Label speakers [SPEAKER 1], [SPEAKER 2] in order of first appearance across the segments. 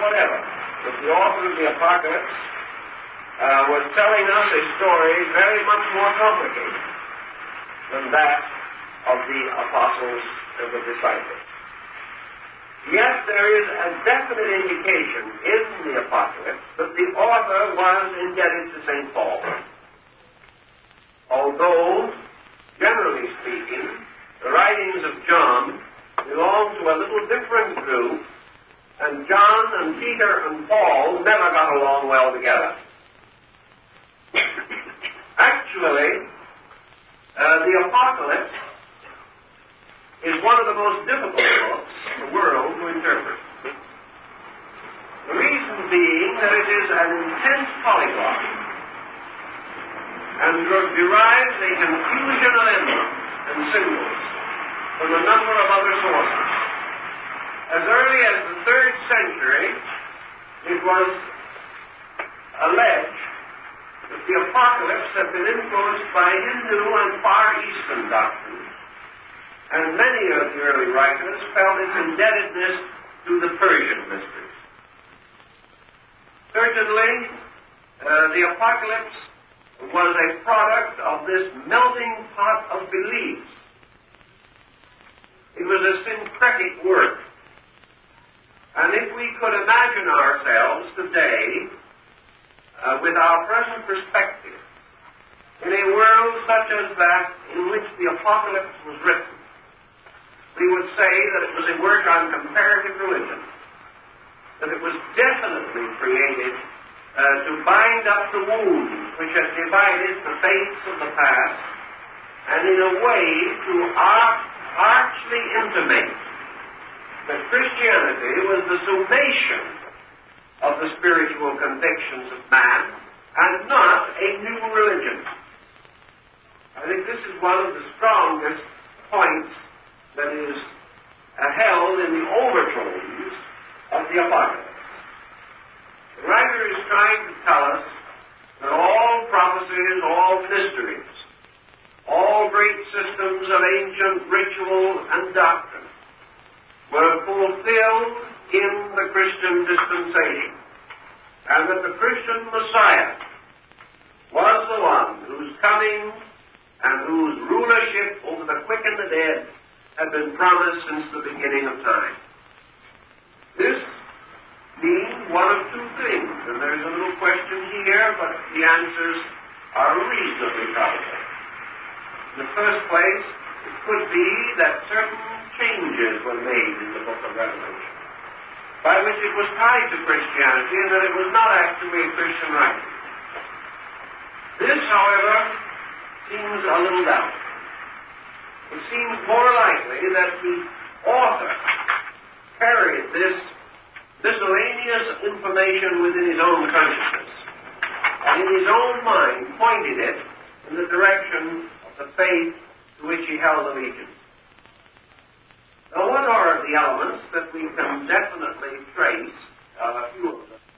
[SPEAKER 1] whatever that the author of the Apocalypse was telling us a story very much more complicated than that of the apostles and the disciples. Yet there is a definite indication in the Apocalypse that the author was indebted to St. Paul. Although, generally speaking, the writings of John belong to a little different group, and John and Peter and Paul never got along well together. Actually, the Apocalypse is one of the most difficult books in the world to interpret. The reason being that it is an intense polyglot and derives a confusion of emblems and symbols from a number of other sources. As early as the 3rd century, it was alleged that the Apocalypse had been influenced by Hindu and Far Eastern doctrines, and many of the early writers felt its indebtedness to the Persian mysteries. Certainly, the Apocalypse was a product of this melting pot of beliefs. It was a syncretic work. And if we could imagine ourselves today, with our present perspective, in a world such as that in which the Apocalypse was written, we would say that it was a work on comparative religion, that it was definitely created to bind up the wounds which had divided the faiths of the past, and in a way to archly intimate that Christianity was the summation of the spiritual convictions of man, and not a new religion. I think this is one of the strongest points that is held in the overtones of the Apocalypse. The writer is trying to tell us that all prophecies, all mysteries, all great systems of ancient ritual and doctrine were fulfilled in the Christian dispensation, and that the Christian Messiah was the one whose coming and whose rulership over the quick and the dead had been promised since the beginning of time. This means one of two things, and there's a little question here, but the answers are reasonably probable. In the first place, it could be that certain changes were made in the book of Revelation, by which it was tied to Christianity and that it was not actually a Christian writing. This, however, seems a little doubtful. It seems more likely that the author carried this miscellaneous information within his own consciousness, and in his own mind pointed it in the direction of the faith to which he held allegiance. Now, what are the elements that we can definitely trace? A few of them.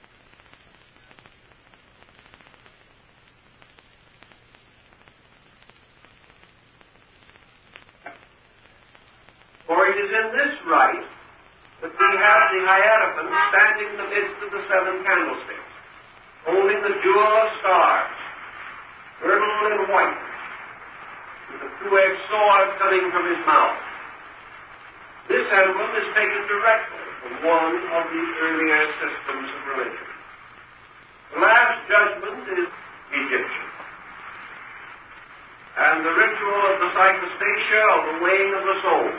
[SPEAKER 1] For it is in this rite that we have the Hierophant standing in the midst of the 7 candlesticks, holding the jewel of stars, girdled in white, with a two-edged sword coming from his mouth. This emblem is taken directly from one of the earlier systems of religion. The Last Judgment is Egyptian. And the ritual of the psychostasia, of the weighing of the soul,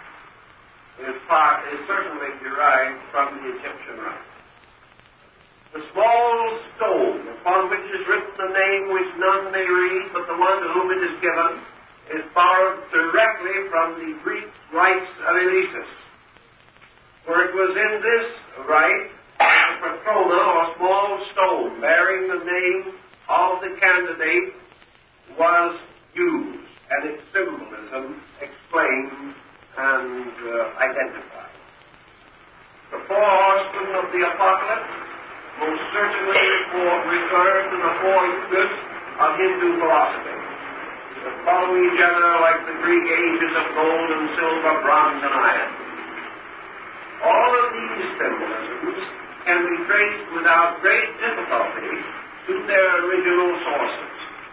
[SPEAKER 1] is certainly derived from the Egyptian rite. The small stone upon which is written the name which none may read but the one to whom it is given is borrowed directly from the Greek rites of Eleusis. For it was in this rite that the patrona, or small stone bearing the name of the candidate, was used, and its symbolism explained and identified. The 4 horsemen of the Apocalypse most certainly refer to the 4 yugas of Hindu philosophy, that follow each other like the Greek ages of gold and silver, bronze and iron. All of these symbolisms can be traced without great difficulty to their original sources.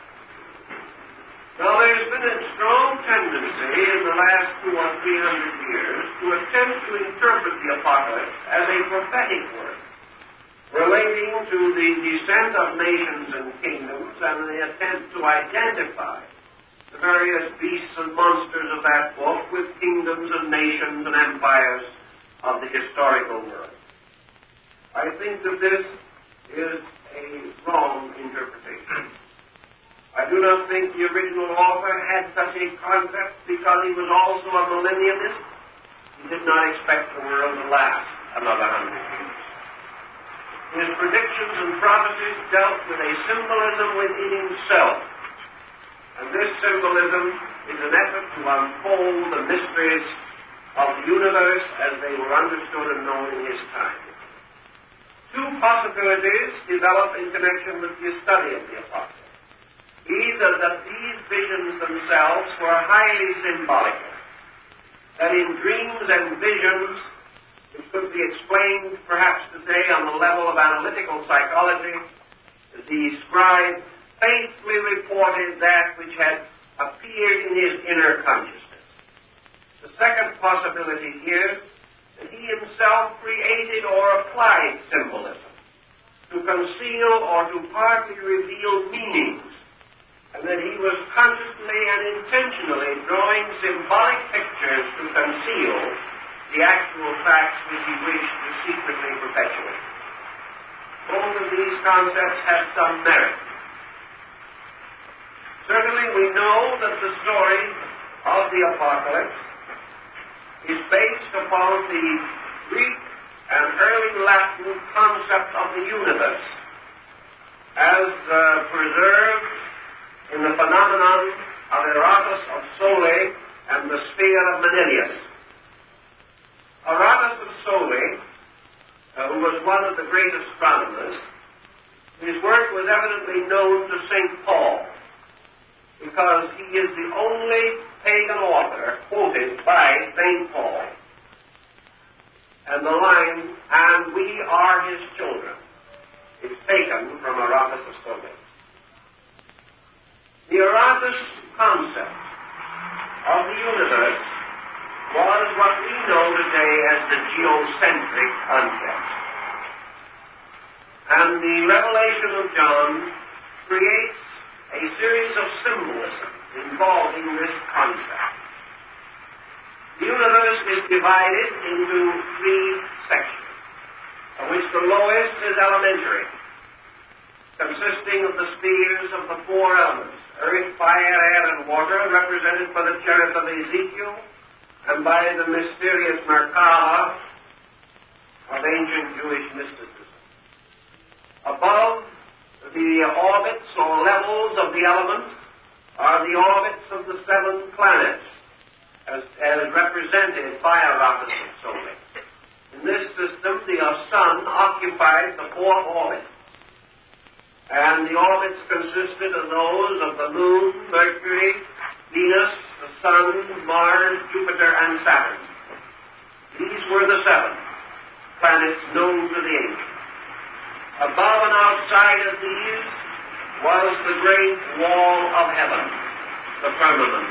[SPEAKER 1] Now, there's been a strong tendency in the last 200 or 300 years to attempt to interpret the Apocalypse as a prophetic work, relating to the descent of nations and kingdoms and the attempt to identify the various beasts and monsters of that book with kingdoms and nations and empires of the historical world. I think that this is a wrong interpretation. I do not think the original author had such a concept because he was also a millennialist. He did not expect the world to last another 100 years. His predictions and prophecies dealt with a symbolism within himself. And this symbolism is an effort to unfold the mysteries of the universe as they were understood and known in his time. Two possibilities develop in connection with the study of the Apocalypse. Either that these visions themselves were highly symbolical, that in dreams and visions, which could be explained perhaps today on the level of analytical psychology, the scribe faithfully reported that which had appeared in his inner consciousness. The second possibility is that he himself created or applied symbolism to conceal or to partly reveal meanings, and that he was consciously and intentionally drawing symbolic pictures to conceal the actual facts which he wished to secretly perpetuate. Both of these concepts have some merit. Certainly we know that the story of the Apocalypse is based upon the Greek and early Latin concept of the universe as preserved in the phenomenon of Aratus of Sole and the sphere of Manilius. Aratus of Sole, who was one of the great astronomers, his work was evidently known to St. Paul, because he is the only pagan author quoted by St. Paul. And the line, "and we are his children," is taken from Aratus of Sole. The Aratus concept of the universe was what we know today as the geocentric concept. And the revelation of John creates a series of symbolism involving this concept. The universe is divided into three sections, of which the lowest is elementary, consisting of the spheres of the four elements: earth, fire, air, and water, represented by the cherub of Ezekiel and by the mysterious Merkaba of ancient Jewish mysticism. Above the orbits or levels of the elements are the orbits of the 7 planets, as represented by Aratus of Sole. In this system, the sun occupied the 4th orbit, and the orbits consisted of those of the Moon, Mercury, Venus, the Sun, Mars, Jupiter, and Saturn. These were the 7 planets known to the ancients. Above and outside of these was the great wall of heaven, the firmament,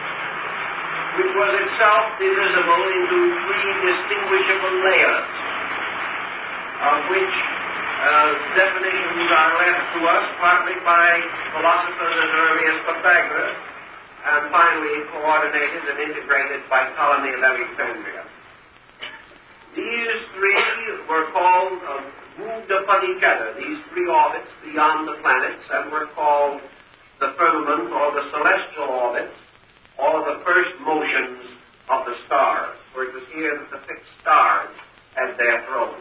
[SPEAKER 1] which was itself divisible into 3 distinguishable layers, of which definitions are left to us partly by philosophers as early as Pythagoras, and finally coordinated and integrated by Ptolemy of Alexandria. These 3 were called, moved upon each other, these 3 orbits beyond the planets, and were called the firmament or the celestial orbits, or the first motions of the stars, for it was here that the fixed stars had their thrones.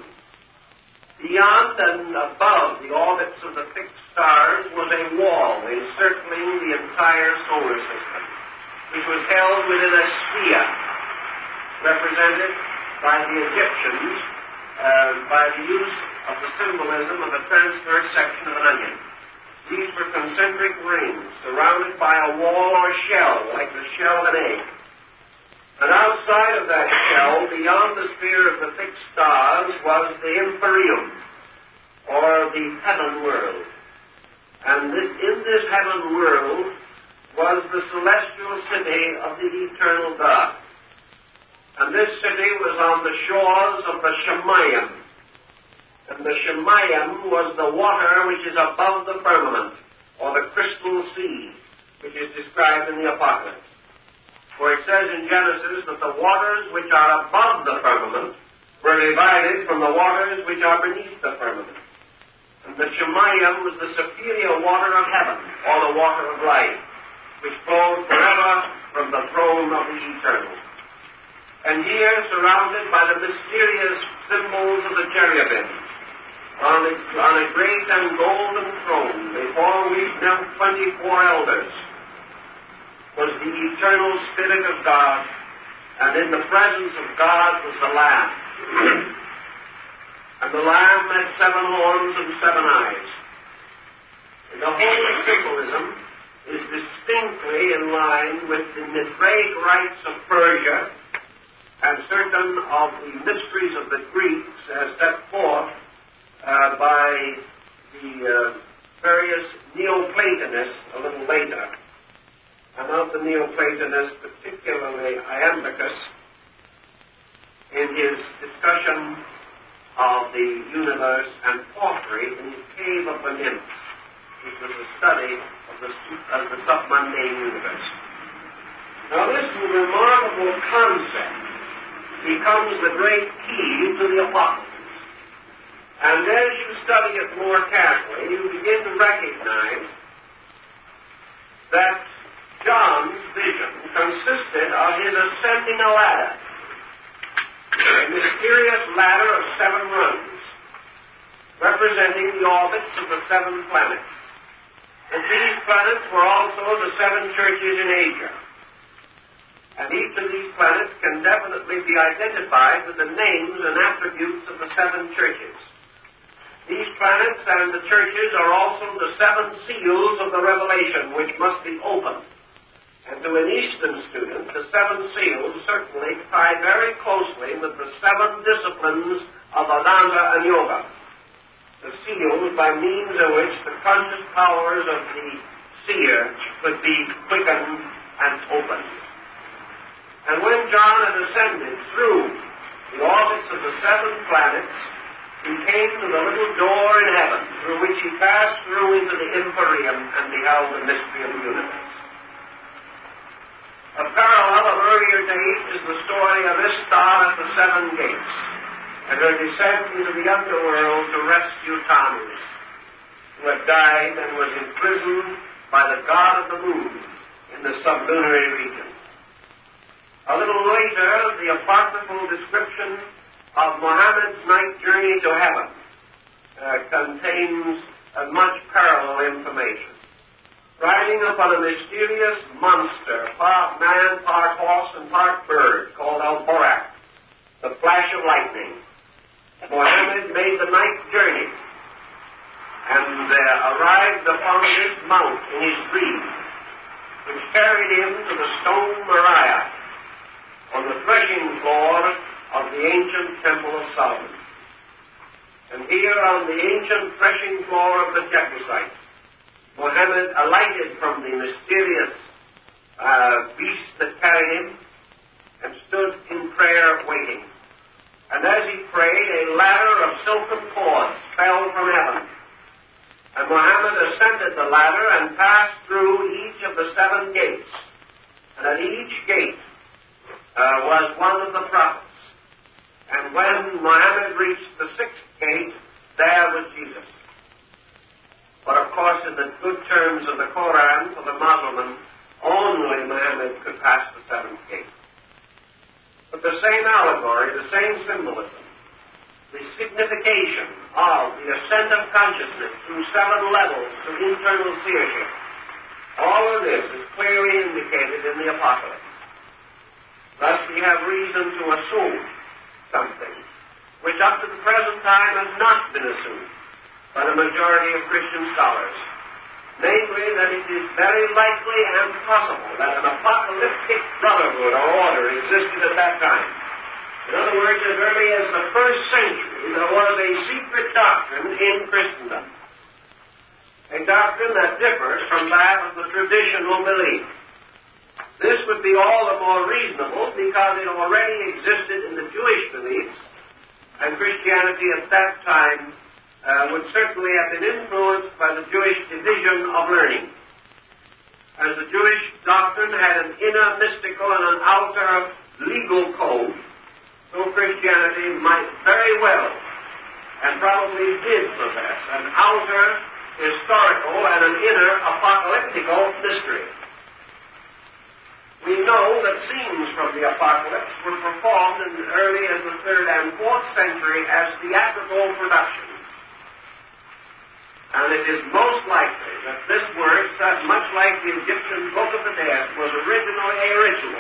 [SPEAKER 1] Beyond and above the orbits of the fixed stars was a wall encircling the entire solar system, which was held within a sphere, represented by the Egyptians by the use of the symbolism of a transverse section of an onion. These were concentric rings surrounded by a wall or shell, like the shell of an egg. And outside of that shell, beyond the sphere of the fixed stars was the Empyrean, or the heaven world. And in this heaven world was the celestial city of the eternal God. And this city was on the shores of the Shemayim. And the Shemayim was the water which is above the firmament, or the crystal sea, which is described in the Apocalypse. For it says in Genesis that the waters which are above the firmament were divided from the waters which are beneath the firmament. And the Shemayim was the superior water of heaven, or the water of life, which flowed forever from the throne of the Eternal. And here, surrounded by the mysterious symbols of the cherubim, on a great and golden throne, before which knelt 24 elders, was the eternal Spirit of God, and in the presence of God was the Lamb. And the Lamb had 7 horns and 7 eyes. And the whole symbolism is distinctly in line with the Mithraic rites of Persia and certain of the mysteries of the Greeks as set forth by the various Neoplatonists a little later. And of the Neoplatonists, particularly Iamblichus, in his discussion of the universe, and Porphyry in his Cave of the Nymphs, which was a study of the submundane universe. Now this remarkable concept becomes the great key to the Apocalypse. And as you study it more carefully, you begin to recognize that John's vision consisted of his ascending a ladder, a mysterious ladder of 7 rungs, representing the orbits of the 7 planets. And these planets were also the 7 churches in Asia. And each of these planets can definitely be identified with the names and attributes of the 7 churches. These planets and the churches are also the 7 seals of the Revelation, which must be opened. And to an Eastern student, the 7 seals certainly tie very closely with the 7 disciplines of Vedanta and Yoga. The seals by means of which the conscious powers of the seer could be quickened and opened. And when John had ascended through the orbits of the 7 planets, he came to the little door in heaven, through which he passed through into the Empyrean and beheld the mystery of the universe. A parallel of earlier days is the story of Ishtar at the 7 gates, and her descent into the underworld to rescue Tammuz, who had died and was imprisoned by the god of the moon in the sublunary region. A little later, the apocryphal description of Muhammad's night journey to heaven contains much parallel information. Riding upon a mysterious monster, part man, part horse, and part bird, called Al-Buraq, the flash of lightning, Muhammad made the night journey and arrived upon this mount in his dream, which carried him to the stone Moriah on the threshing floor of the ancient Temple of Solomon. And here on the ancient threshing floor of the Jebusites, Muhammad alighted from the mysterious beast that carried him and stood in prayer waiting. And as he prayed, a ladder of silken cords fell from heaven. And Muhammad ascended the ladder and passed through each of the 7 gates. And at each gate was one of the prophets. And when Muhammad reached the 6th gate, there was Jesus. But of course, in the good terms of the Koran for the Muslim, only Muhammad could pass the 7th gate. But the same allegory, the same symbolism, the signification of the ascent of consciousness through 7 levels to internal seership, all of this is clearly indicated in the Apocalypse. Thus, we have reason to assume something which up to the present time has not been assumed by the majority of Christian scholars, namely that it is very likely and possible that an apocalyptic brotherhood or order existed at that time, In other words, as early as the first century, there was a secret doctrine in Christendom. A doctrine that differs from that of the traditional belief. This would be all the more reasonable because it already existed in the Jewish beliefs, and Christianity at that time would certainly have been influenced by the Jewish division of learning. As the Jewish doctrine had an inner mystical and an outer legal code, so Christianity might very well, and probably did possess, an outer historical and an inner apocalyptical mystery. We know that scenes from the Apocalypse were performed as early as the 3rd and 4th century as theatrical productions. And it is most likely that this work, much like the Egyptian Book of the Dead, was originally a ritual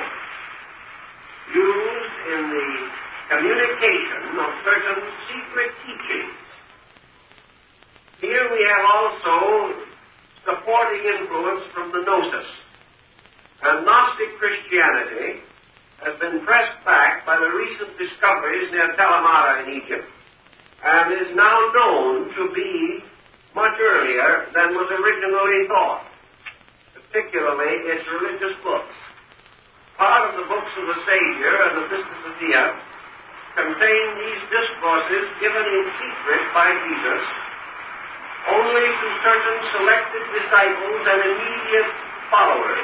[SPEAKER 1] used in the communication of certain secret teachings. Here we have also supporting influence from the Gnosis. And Gnostic Christianity has been pressed back by the recent discoveries near Talamata in Egypt, and is now known to be much earlier than was originally thought, particularly its religious books. Part of the books of the Savior and the Pistis Sophia contain these discourses given in secret by Jesus only to certain selected disciples and immediate followers.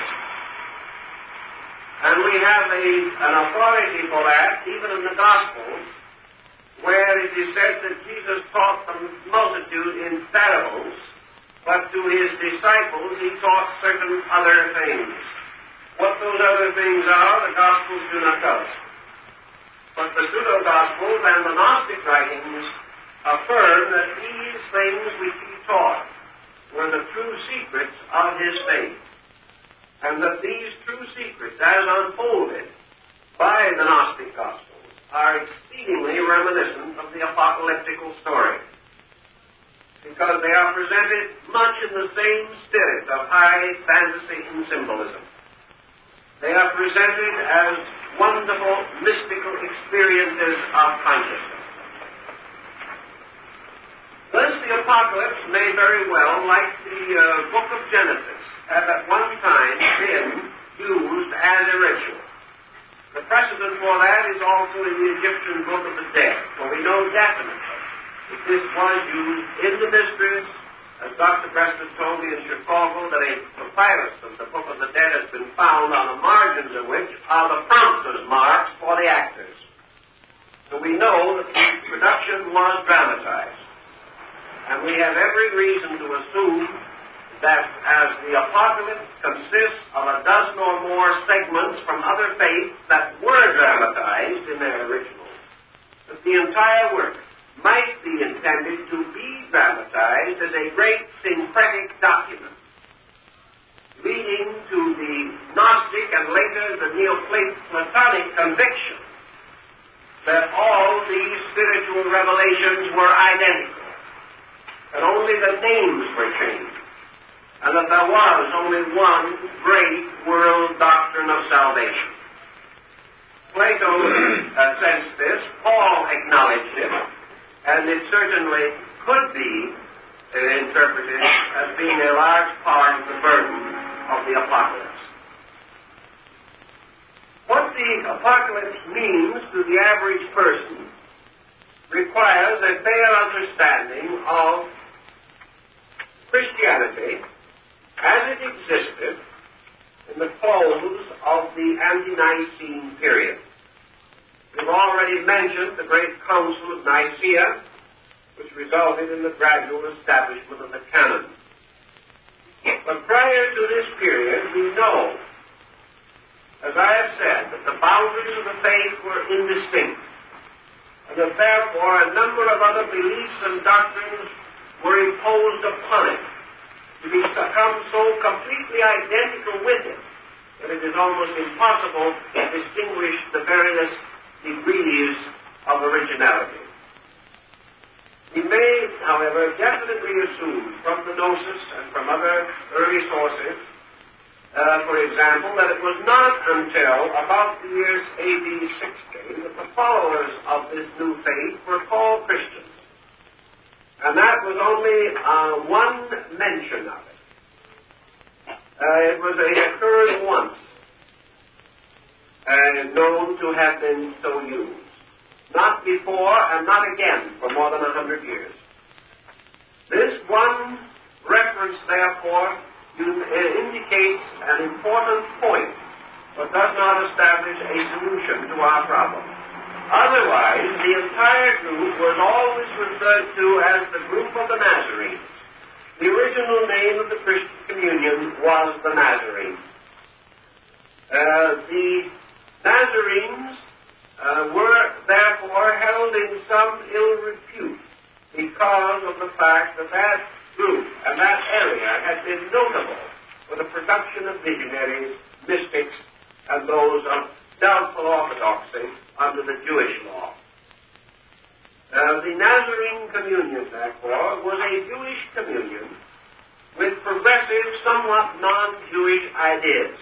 [SPEAKER 1] And we have an authority for that, even in the Gospels, where it is said that Jesus taught the multitude in parables, but to his disciples he taught certain other things. What those other things are, the Gospels do not tell us. But the pseudo-Gospels and the Gnostic writings affirm that these things which he taught were the true secrets of his faith, and that these true secrets, as unfolded by the Gnostic Gospels, are exceedingly reminiscent of the apocalyptical story, because they are presented much in the same spirit of high fantasy and symbolism. They are presented as wonderful mystical experiences of consciousness. Thus, the Apocalypse may very well, like the book of Genesis, have at one time been used as a ritual. The precedent for that is also in the Egyptian Book of the Dead, for we know definitely that this was used in the mysteries, as Dr. Preston told me in Chicago, that a papyrus of the Book of the Dead has been found on the margins of which are the prompter's marks for the actors. So we know that the production was dramatized. And we have every reason to assume that as the Apocalypse consists of a dozen or more segments from other faiths that were dramatized in their originals, that the entire work might be intended to be dramatized as a great syncretic document, leading to the Gnostic and later the Neoplatonic conviction that all these spiritual revelations were identical, that only the names were changed, and that there was only one great world doctrine of salvation. Plato sensed this, Paul acknowledged it, and it certainly could be interpreted as being a large part of the burden of the Apocalypse. What the Apocalypse means to the average person requires a fair understanding of Christianity as it existed in the close of the Ante-Nicene period. We've already mentioned the great Council of Nicaea, which resulted in the gradual establishment of the canon. But prior to this period, we know, as I have said, that the boundaries of the faith were indistinct, and that therefore a number of other beliefs and doctrines were imposed upon it, to become so completely identical with it that it is almost impossible to distinguish the various degrees of originality. We may, however, definitely assume from the Gnosis and from other early sources for example, that it was not until about the year AD 60 that the followers of this new faith were called Christians. And that was only one mention of it. It occurred once, known to have been so used. Not before and not again for more than 100 years. This one reference, therefore, indicates an important point, but does not establish a solution to our problem. Otherwise, the entire group was always referred to as the group of the Nazarenes. The original name of the Christian communion was the Nazarenes. The Nazarenes were therefore held in some ill repute because of the fact that that group and that area had been notable for the production of visionaries, mystics, and those of doubtful orthodoxy under the Jewish law. The Nazarene communion, therefore, was a Jewish communion with progressive, somewhat non-Jewish ideas.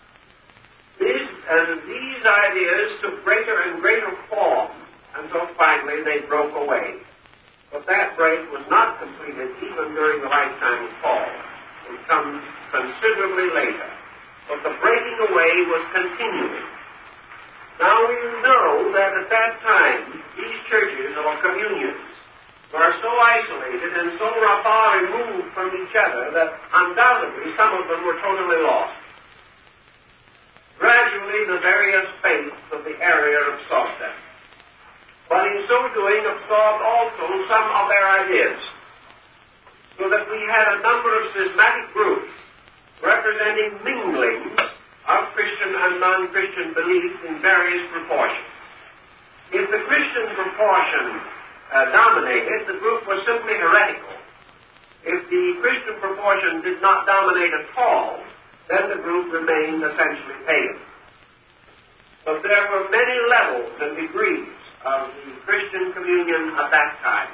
[SPEAKER 1] These ideas took greater and greater form until finally they broke away. But that break was not completed even during the lifetime of Paul. It comes considerably later. But the breaking away was continuing. Now we know that at that time, these churches or communions were so isolated and so far removed from each other that undoubtedly some of them were totally lost. Gradually, the various faiths of the area absorbed them. But in so doing, absorbed also some of their ideas, so that we had a number of schismatic groups representing minglings of Christian and non-Christian beliefs in various proportions. If the Christian proportion dominated, the group was simply heretical. If the Christian proportion did not dominate at all, then the group remained essentially pagan. But there were many levels and degrees of the Christian communion at that time.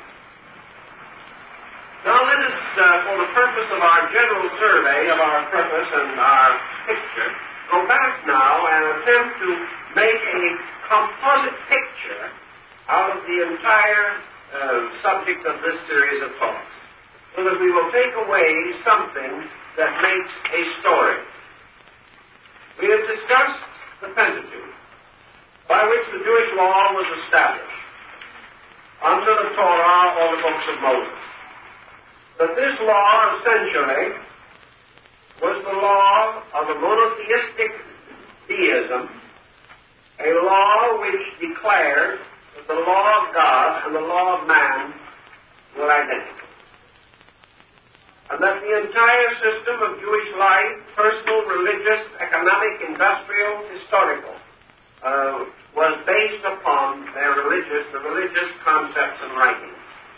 [SPEAKER 1] Now let us, for the purpose of our general survey of our purpose and our picture, go back now and attempt to make a composite picture out of the entire subject of this series of talks, so that we will take away something that makes a story. We have discussed the Pentateuch, by which the Jewish law was established under the Torah or the books of Moses. But this law essentially was the law of a monotheistic deism, a law which declared that the law of God and the law of man were identical. And that the entire system of Jewish life, personal, religious, economic, industrial, historical, was based upon the religious concepts and writings.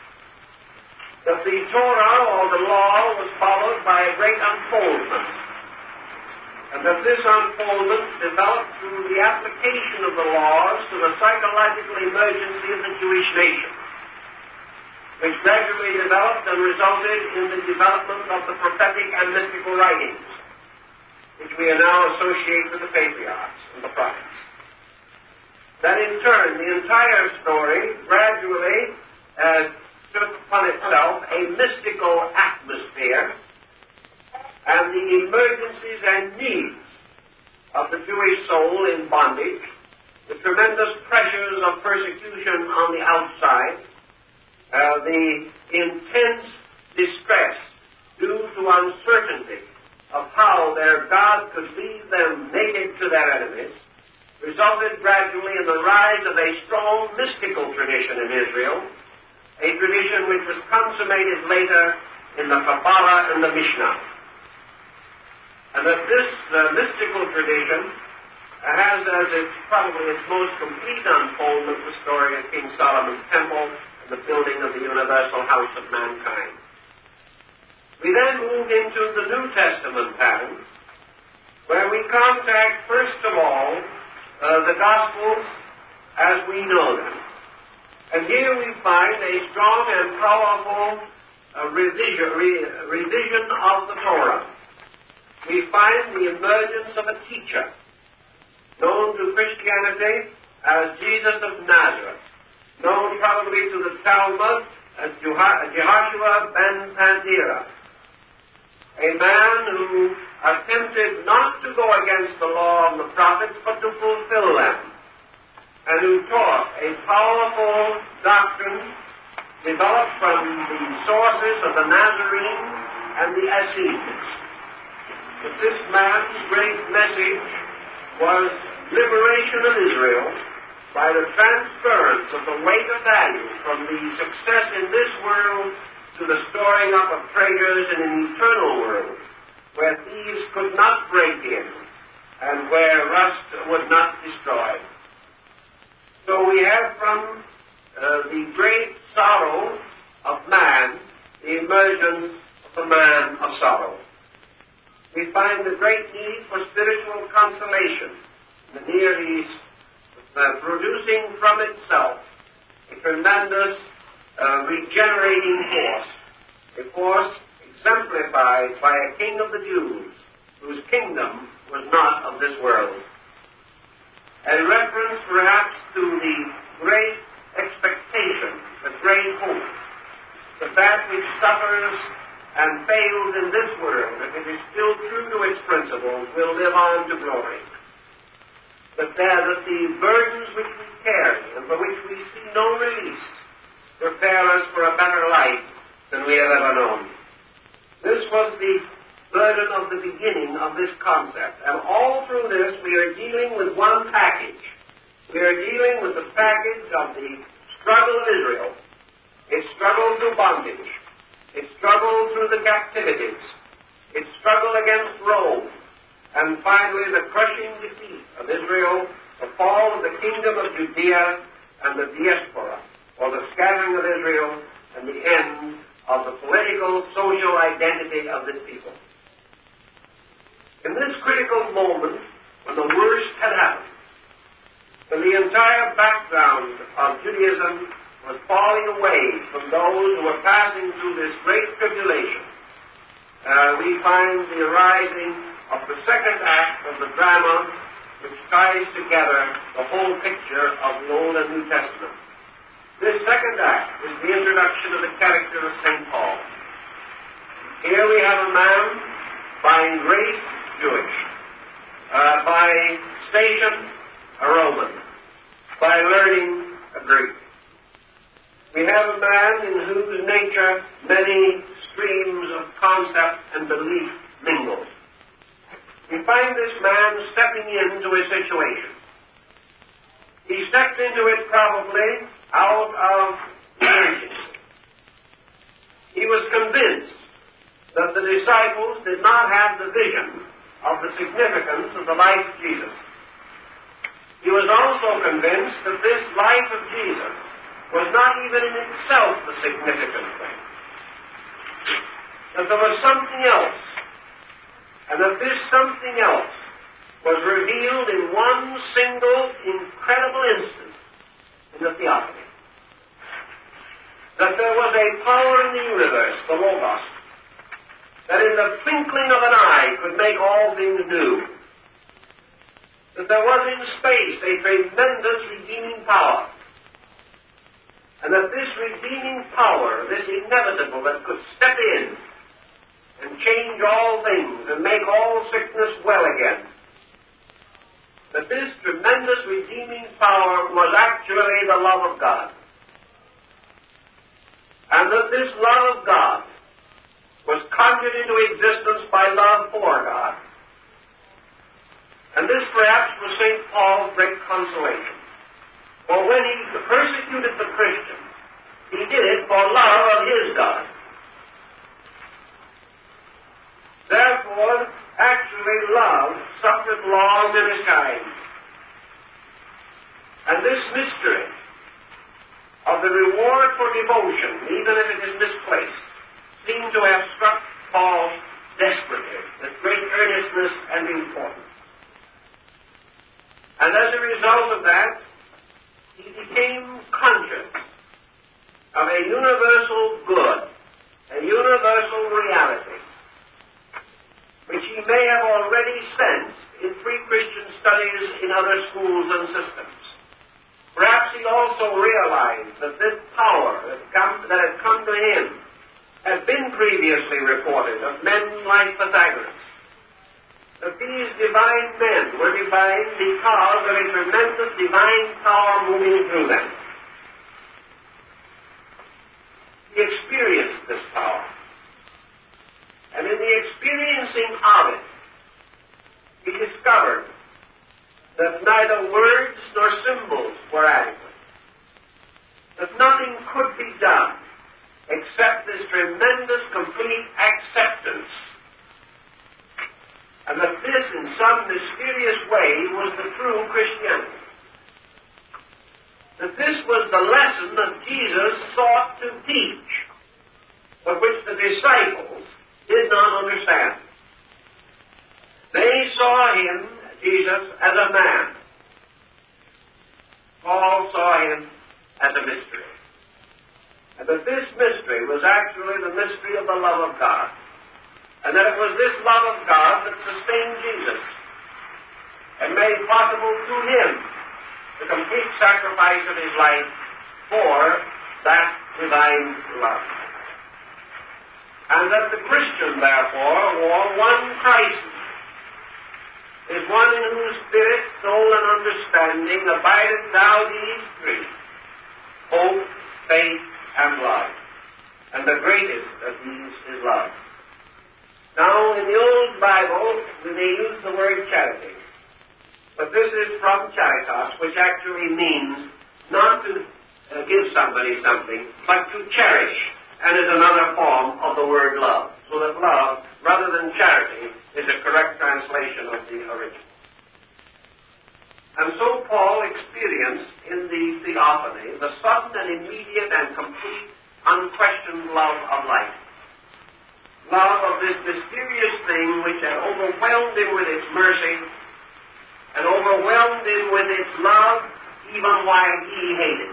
[SPEAKER 1] That the Torah or the law was followed by a great unfoldment, and that this unfoldment developed through the application of the laws to the psychological emergency of the Jewish nation, which gradually developed and resulted in the development of the prophetic and mystical writings, which we now associate with the patriarchs and the prophets. That in turn, the entire story gradually took upon itself a mystical atmosphere, and the emergencies and needs of the Jewish soul in bondage, the tremendous pressures of persecution on the outside, the intense distress due to uncertainty of how their God could leave them naked to their enemies, resulted gradually in the rise of a strong mystical tradition in Israel, a tradition which was consummated later in the Kabbalah and the Mishnah. And that this mystical tradition has as probably its most complete unfoldment the story of King Solomon's temple and the building of the universal house of mankind. We then move into the New Testament pattern, where we contact, first of all, the Gospels as we know them. And here we find a strong and powerful revision of the Torah. we find the emergence of a teacher, known to Christianity as Jesus of Nazareth, known probably to the Talmud as Jehoshua ben Pandira, a man who attempted not to go against the law and the prophets, but to fulfill them, and who taught a powerful doctrine developed from the sources of the Nazarenes and the Essenes. But this man's great message was liberation of Israel by the transference of the weight of value from the success in this world to the storing up of treasures in an eternal world, where thieves could not break in and where rust would not destroy. So we have from the great sorrow of man the emergence of the man of sorrow. We find the great need for spiritual consolation in the Near East, producing from itself a tremendous regenerating force exemplified by a king of the Jews, whose kingdom was not of this world. A reference perhaps to the great expectation, the great hope, that which suffers and fails in this world, if it is still true to its principles, will live on to glory. But that the burdens which we carry and for which we see no release prepare us for a better life than we have ever known. This was the burden of the beginning of this concept. And all through this we are dealing with one package. We are dealing with the package of the struggle of Israel, its struggle through bondage, its struggle through the captivities, its struggle against Rome, and finally the crushing defeat of Israel, the fall of the kingdom of Judea and the diaspora, or the scattering of Israel and the end of the political, social identity of this people. In this critical moment, when the worst had happened, when the entire background of Judaism was falling away from those who were passing through this great tribulation, we find the arising of the second act of the drama which ties together the whole picture of the Old and New Testament. This second act is the introduction of the character of St. Paul. Here we have a man by grace Jewish, by station a Roman, by learning a Greek. We have a man in whose nature many streams of concept and belief mingle. We find this man stepping into a situation. He stepped into it probably out of urgency. He was convinced that the disciples did not have the vision of the significance of the life of Jesus. He was also convinced that this life of Jesus was not even in itself the significant thing. That there was something else, and that this something else was revealed in one single incredible instant in the theophany. That there was a power in the universe, the Logos, that in the twinkling of an eye could make all things new. That there was in space a tremendous redeeming power. And that this redeeming power, this inevitable that could step in and change all things and make all sickness well again, that this tremendous redeeming power was actually the love of God. And that this love of God was conjured into existence by love for God. And this perhaps was St. Paul's great consolation. For when he persecuted the Christians, he did it for love of his God. Therefore, actually love suffered long and is kind. And this mystery of the reward for devotion, even if it is misplaced, seemed to have struck Paul desperately, with great earnestness and importance. And as a result of that, he became conscious of a universal good, a universal reality, which he may have already sensed in pre-Christian studies in other schools and systems. Perhaps he also realized that this power that had come to him had been previously reported of men like Pythagoras. That these divine men were divine because of a tremendous divine power moving through them. He experienced this power. And in the experiencing of it, he discovered that neither words nor symbols were adequate. That nothing could be done except this tremendous, complete acceptance. And that this, in some mysterious way, was the true Christianity. That this was the lesson that Jesus sought to teach, but which the disciples did not understand. They saw him, Jesus, as a man. Paul saw him as a mystery. And that this mystery was actually the mystery of the love of God. And that it was this love of God that sustained Jesus and made possible to him the complete sacrifice of his life for that divine love. And that the Christian, therefore, wore one Christ, is one in whose spirit, soul, and understanding abideth now these three: hope, faith, and love. And the greatest of these is love. Now, in the Old Bible, they use the word charity. But this is from charitas, which actually means not to give somebody something, but to cherish, and is another form of the word love. So that love, rather than charity, is a correct translation of the original. And so Paul experienced in the theophany the sudden and immediate and complete, unquestioned love of life. Love of this mysterious thing which had overwhelmed him with its mercy and overwhelmed him with its love even while he hated.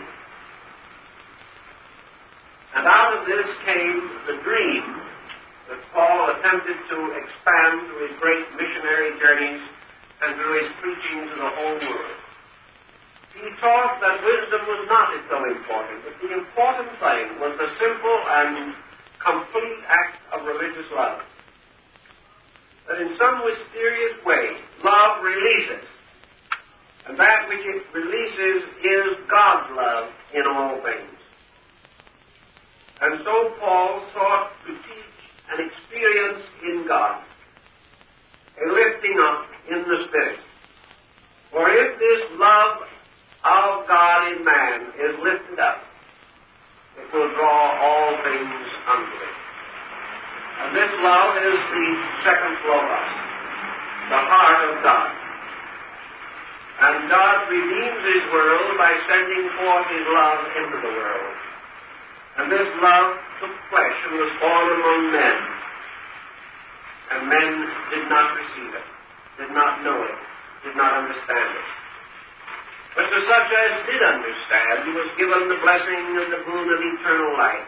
[SPEAKER 1] And out of this came the dream that Paul attempted to expand through his great missionary journeys and through his preaching to the whole world. He taught that wisdom was not so important, but the important thing was the simple and complete act of religious love. That in some mysterious way, love releases. And that which it releases is God's love in all things. And so Paul sought to teach an experience in God, a lifting up in the Spirit. For if this love of God in man is lifted up, it will draw all things unto it. And this love is the second logos, the heart of God. And God redeems his world by sending forth his love into the world. And this love took flesh and was born among men. And men did not receive it, did not know it, did not understand it. But to such as did understand, he was given the blessing and the boon of eternal life.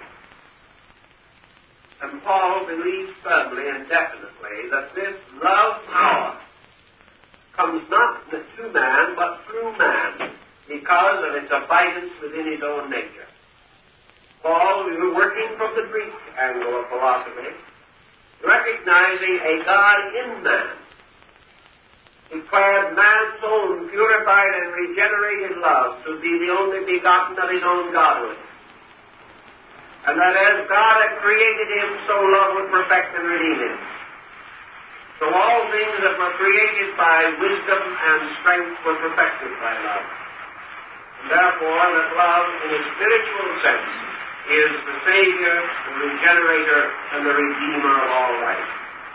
[SPEAKER 1] And Paul believed firmly and definitely that this love power comes not to man, but through man, because of its abidance within his own nature. Paul, working from the Greek angle of philosophy, recognizing a God in man, declared man's own purified and regenerated love to be the only begotten of his own Godhood. And that as God had created him, so love would perfect and redeem him. So all things that were created by wisdom and strength were perfected by love. And therefore, that love in a spiritual sense is the Savior, the Regenerator, and the Redeemer of all life.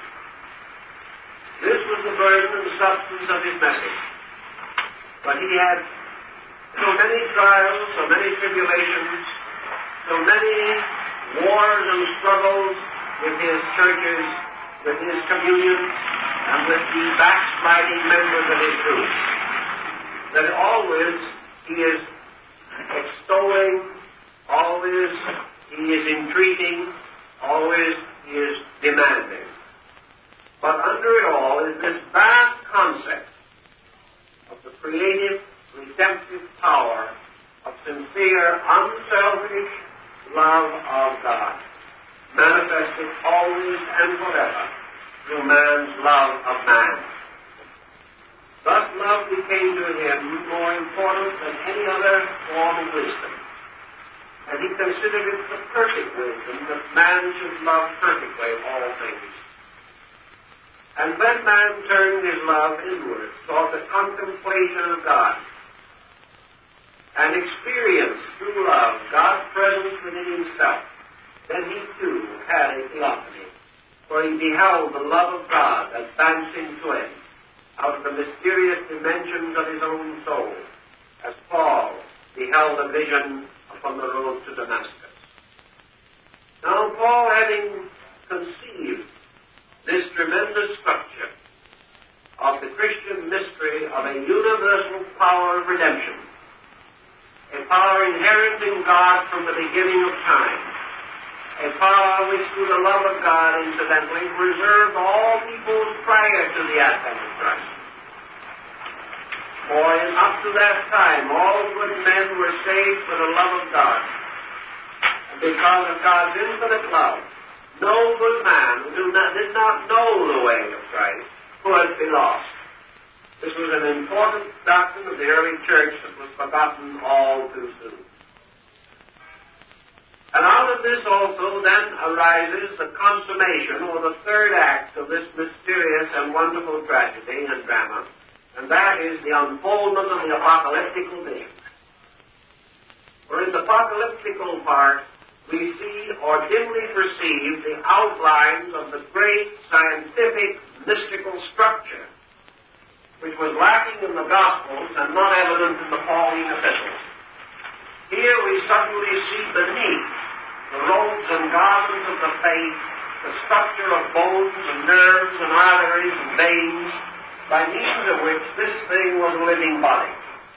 [SPEAKER 1] This was the burden and substance of his message. But he had so many trials, so many tribulations, so many wars and struggles with his churches, with his communion, and with the backsliding members of his group, that always he is extolling, always he is entreating, always he is demanding. But under it all is this vast concept of the creative, redemptive power of sincere, unselfish love of God, manifested always and forever through man's love of man. Thus love became to him more important than any other form of wisdom, and he considered it the perfect wisdom that man should love perfectly all things. And when man turned his love inward toward the contemplation of God, and experienced through love God's presence within himself, then he too had a theophany, for he beheld the love of God advancing to him out of the mysterious dimensions of his own soul, as Paul beheld a vision upon the road to Damascus. Now, Paul, having conceived this tremendous structure of the Christian mystery of a universal power of redemption, a power inherent in God from the beginning of time, a power which through the love of God, incidentally, reserved all peoples prior to the advent of Christ. For up to that time, all good men were saved for the love of God. And because of God's infinite love, no good man who did not know the way of Christ could be lost. This was an important doctrine of the early church that was forgotten all too soon. And out of this also then arises the consummation, or the third act of this mysterious and wonderful tragedy and drama, and that is the unfoldment of the apocalyptical vision. For in the apocalyptical part, we see or dimly perceive the outlines of the great scientific mystical structure which was lacking in the Gospels and not evident in the Pauline epistles. Here we suddenly see beneath the robes and garments of the faith the structure of bones and nerves and arteries and veins by means of which this thing was a living body.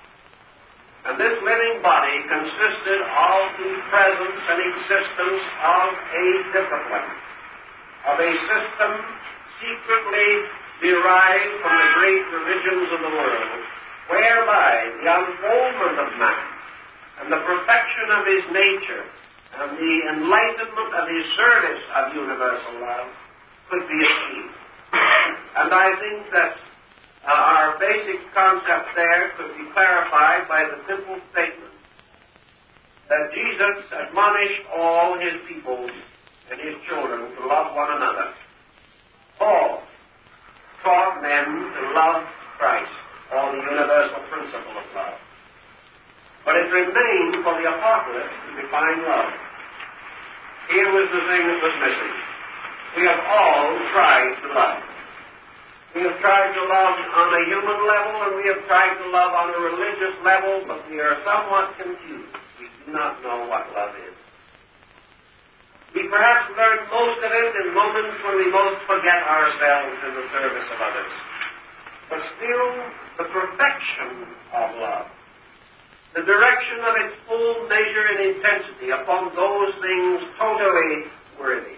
[SPEAKER 1] And this living body consisted of the presence and existence of a discipline, of a system secretly derived from the great religions of the world, whereby the unfoldment of man and the perfection of his nature and the enlightenment of his service of universal love could be achieved. And I think that our basic concept there could be clarified by the simple statement that Jesus admonished all his people and his children to love one another. Paul taught men to love Christ, or the universal principle of love. But it remained for the apocalypse to define love. Here was the thing that was missing. We have all tried to love. We have tried to love on a human level, and we have tried to love on a religious level, but we are somewhat confused. We do not know what love is. We perhaps learn most of it in moments when we most forget ourselves in the service of others. But still, the perfection of love, the direction of its full measure and intensity upon those things totally worthy,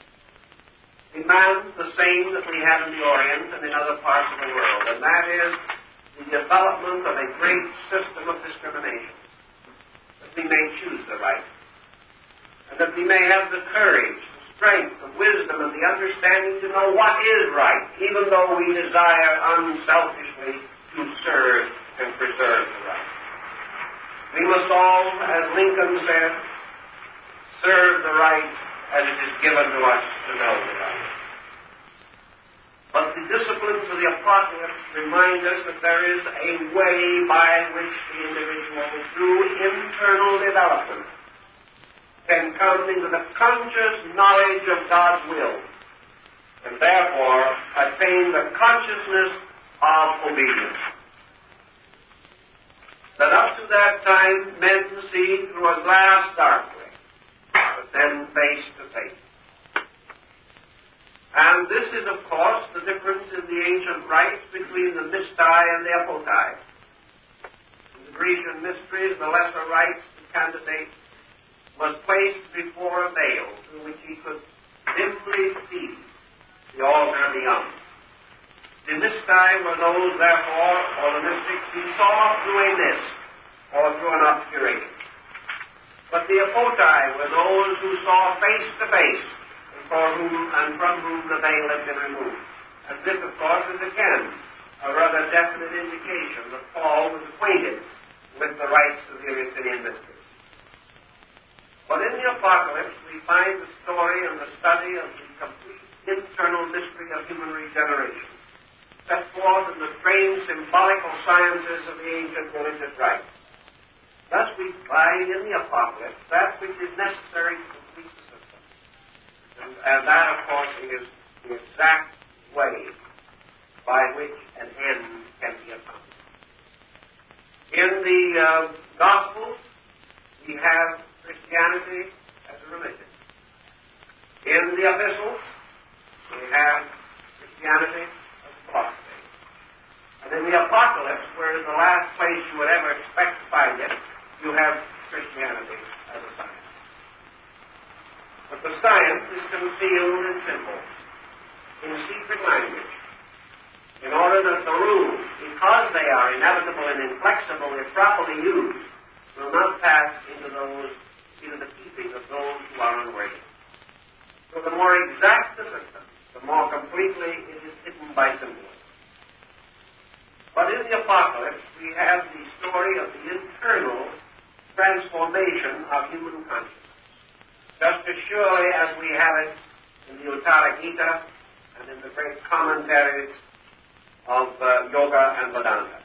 [SPEAKER 1] demands the same that we have in the Orient and in other parts of the world, and that is the development of a great system of discrimination, that we may choose the right, and that we may have the courage, the strength, the wisdom, and the understanding to know what is right, even though we desire unselfishly to serve and preserve the right. We must all, as Lincoln said, serve the right as it is given to us to know the right. But the disciplines of the apocalypse remind us that there is a way by which the individual, through internal development, can come into the conscious knowledge of God's will, and therefore attain the consciousness of obedience. That up to that time men see through a glass darkly, but then face to face. And this is, of course, the difference in the ancient rites between the mystai and the apotai. In the Grecian mysteries, the lesser rites, the candidate was placed before a veil through which he could dimly see the altar beyond. The mystai were those, therefore, or the mystics, who saw through a mist or through an obscuration. But the apoti were those who saw face to face, and from whom the veil had been removed. And this, of course, is again a rather definite indication that Paul was acquainted with the rites of the Eleusinian mysteries. But in the Apocalypse, we find the story and the study of the complete internal mystery of human regeneration, set forth in the strange symbolical sciences of the ancient religious rites. Thus we find in the Apocalypse that which is necessary to complete the system. And that, of course, is the exact way by which an end can be accomplished. In the Gospels, we have Christianity as a religion. In the Epistles, we have Christianity as a philosophy. And in the Apocalypse, where is the last place you would ever expect to find it, you have Christianity as a science. But the science is concealed in symbols, in secret language, in order that the rules, because they are inevitable and inflexible if properly used, will not pass into the keeping of those who are unworthy. So the more exact the system, the more completely it is hidden by symbols. But in the Apocalypse, we have the story of the internal transformation of human consciousness, just as surely as we have it in the Uttara Gita and in the great commentaries of Yoga and Vedanta.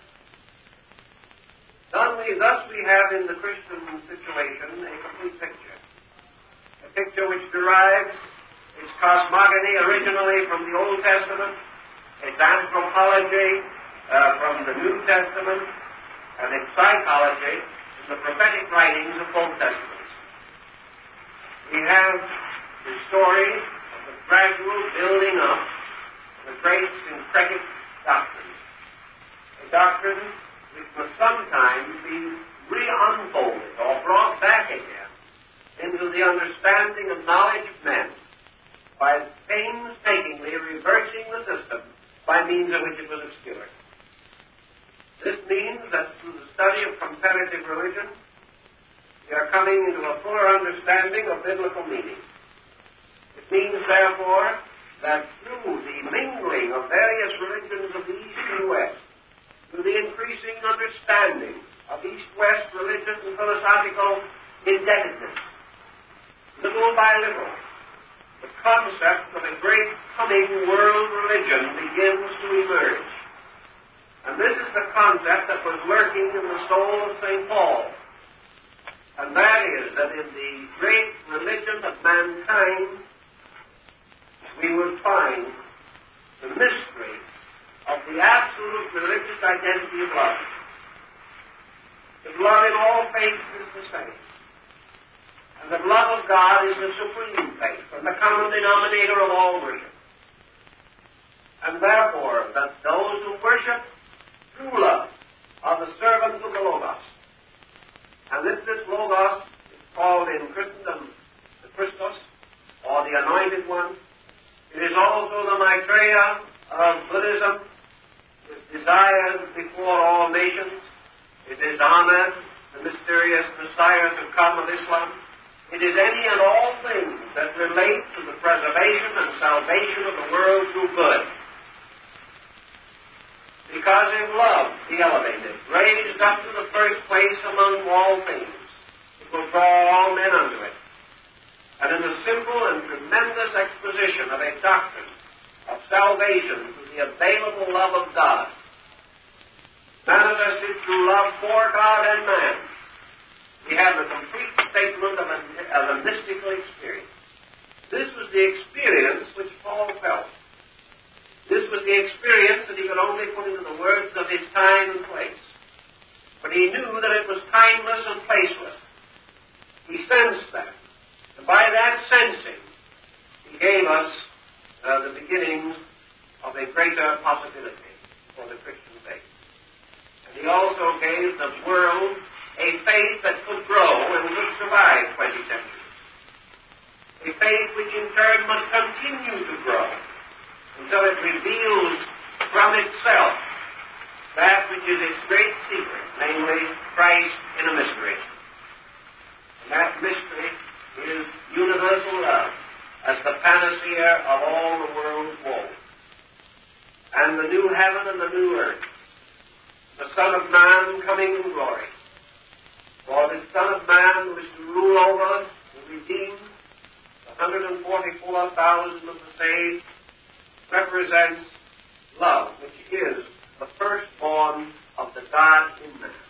[SPEAKER 1] Thus we have in the Christian situation a complete picture. A picture which derives its cosmogony originally from the Old Testament, its anthropology from the New Testament, and its psychology in the prophetic writings of both Testaments. We have the story of the gradual building up of a great syncretic doctrine. A doctrine which must sometimes be re-unfolded or brought back again into the understanding and knowledge of men by painstakingly reversing the system by means of which it was obscured. This means that through the study of comparative religion, we are coming into a fuller understanding of biblical meaning. It means, therefore, that through the mingling of various religions of the East and West, through the increasing understanding of East-West religious and philosophical indebtedness, little by little, the concept of a great coming world religion begins to emerge. And this is the concept that was lurking in the soul of St. Paul. And that is that in the great religion of mankind, we would find the mystery of the absolute religious identity of love. That love in all faiths is the same. And that love of God is the supreme faith and the common denominator of all worship. And therefore, that those who worship true love are the servants of the Logos. And this Logos is called in Christendom the Christos, or the Anointed One. It is also the Maitreya of Buddhism. It is desired before all nations. It is Ahmed, the mysterious Messiah to come of Islam. It is any and all things that relate to the preservation and salvation of the world through good. Because if love be elevated, raised up to the first place among all things, it will draw all men unto it. And in the simple and tremendous exposition of a doctrine of salvation through the available love of God, manifested through love for God and man, we have a complete statement of a mystical experience. This was the experience which Paul felt. This was the experience that he could only put into the words of his time and place. But he knew that it was timeless and placeless. He sensed that. And by that sensing, he gave us the beginnings of a greater possibility for the Christian faith. And he also gave the world a faith that could grow and could survive 20 centuries. A faith which in turn must continue to grow until it reveals from itself that which is its great secret, namely Christ in a mystery. And that mystery is universal love as the panacea of all the world's woes. And the new heaven and the new earth, the Son of Man coming in glory. For this Son of Man who is to rule over and redeem the 144,000 of the saved represents love, which is the firstborn of the God in man,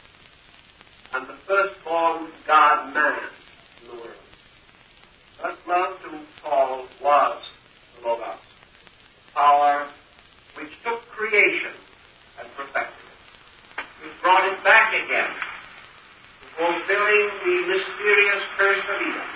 [SPEAKER 1] and the firstborn God-man in the world. Thus love to Paul was the Logos, power which took creation and perfected it, which brought it back again, fulfilling the mysterious curse of Eden,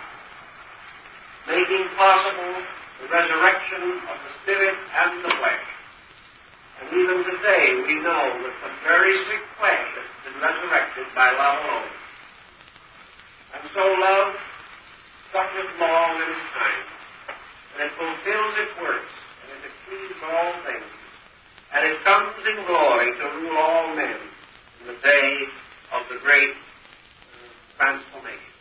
[SPEAKER 1] making possible the resurrection of the spirit and the flesh. And even today we know that the very sick flesh has been resurrected by love alone. And so love suffereth long and is kind, and it fulfills its works, and it achieves all things, and it comes in glory to rule all men in the day of the great transformation.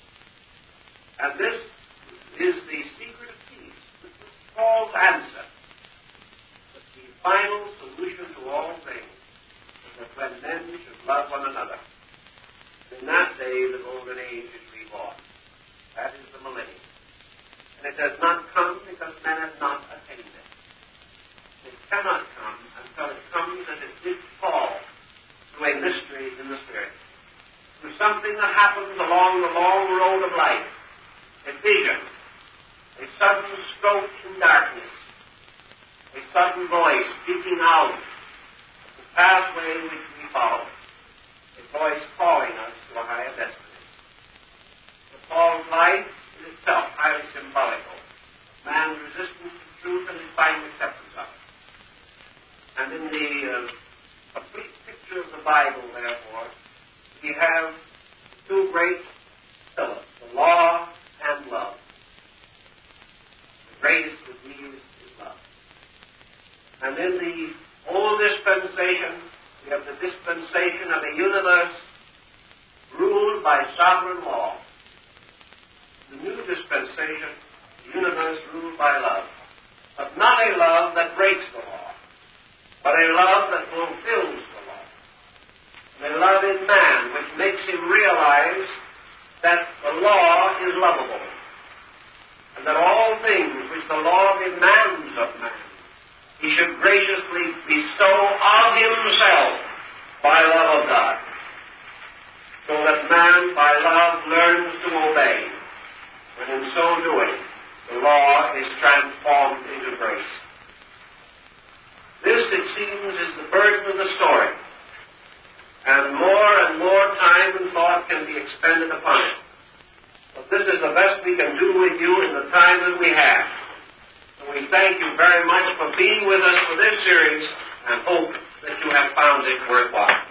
[SPEAKER 1] And this is the secret of peace. This is Paul's answer. That the final solution to all things is that when men should love one another, in that day the golden age is reborn. That is the millennium. And it has not come because men have not attained it. It cannot come until it comes as it did Paul through a mystery in the Spirit. Through something that happens along the long road of life. A vision. A sudden stroke in darkness. A sudden voice speaking out the pathway which we follow. A voice calling us to a higher destiny. But Paul's life is itself highly symbolical. Man's resistance to truth and his final acceptance of it. And in the complete picture of the Bible, therefore, we have two great pillars, the law and love. The greatest of these is love. And in the old dispensation, we have the dispensation of a universe ruled by sovereign law. The new dispensation, the universe ruled by love. But not a love that breaks the law, but a love that fulfills the law. And a love in man which makes him realize that the law is lovable, and that all things which the law demands of man, he should graciously bestow of himself by love of God, so that man by love learns to obey, and in so doing, the law is transformed into grace. This, it seems, is the burden of the story, and more time and thought can be expended upon it. But this is the best we can do with you in the time that we have. So we thank you very much for being with us for this series, and hope that you have found it worthwhile.